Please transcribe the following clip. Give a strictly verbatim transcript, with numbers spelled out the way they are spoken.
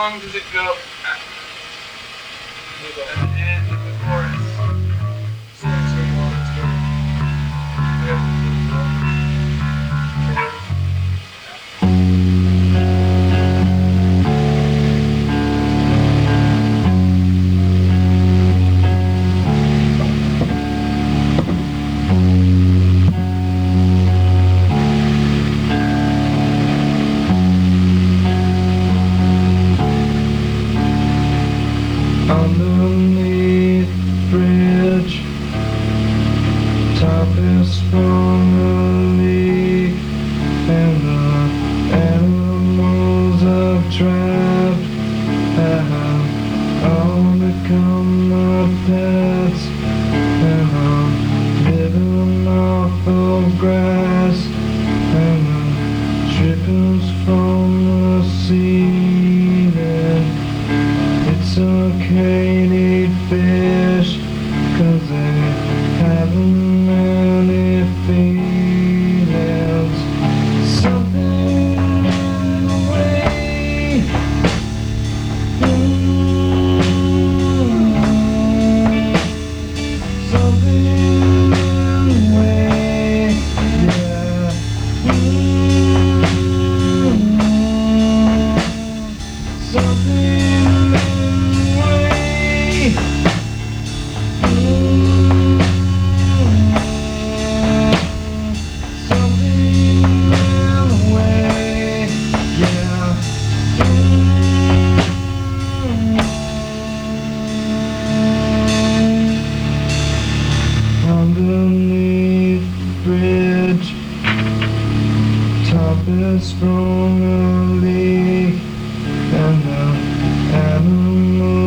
long does it go at the end of the chorus? So it's going on, it's going on. Underneath the bridge, top is from a leak, and the animals I've trapped have all become my pets, and I'm living off of grass and the drippings from the ceiling. It's okay to eat fish, 'cause they haven't any feelings. Something in the way, mm, something in the way, yeah, mm, something. Underneath the bridge, top is from a leak, and the animals